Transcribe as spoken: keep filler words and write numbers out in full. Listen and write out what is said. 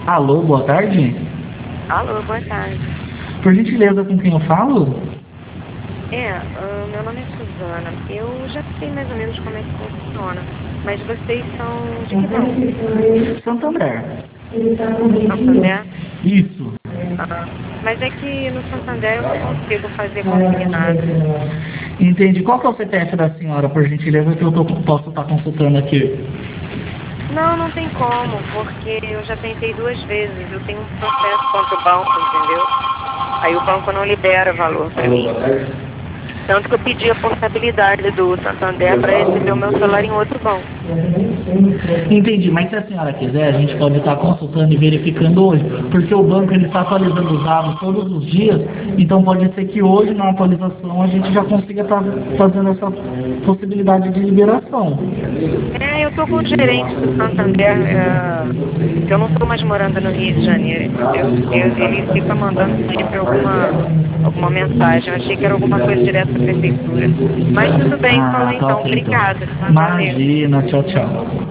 Alô, boa tarde. Alô, boa tarde. Por gentileza, com quem eu falo? É, ah, meu nome é Suzana. Eu já sei mais ou menos como é que funciona, mas vocês são de que banco? Santander. Santander? Isso. Ah, mas é que no Santander eu não consigo fazer consignado. Entendi. Qual que é o C P F da senhora, por gentileza, que eu tô, posso estar consultando aqui? Não, não tem como, porque eu já tentei duas vezes. Eu tenho um processo contra o banco, entendeu? Aí o banco não libera valor para mim. Tanto que eu pedi a portabilidade do Santander para receber o meu celular em outro banco. Entendi, mas se a senhora quiser, a gente pode estar consultando e verificando hoje, porque o banco ele está atualizando os dados todos os dias, então pode ser que hoje na atualização a gente já consiga estar fazendo essa possibilidade de liberação. É, eu tô com o gerente do Santander, é, que eu não tô mais morando no Rio de Janeiro, entendeu? Eu- ele fica mandando sempre alguma, alguma mensagem. Eu achei que era alguma coisa direto da prefeitura. Mas tudo bem, falou Ah, tá então. ok então. Obrigada, tá? Valeu. Imagina, tchau, tchau.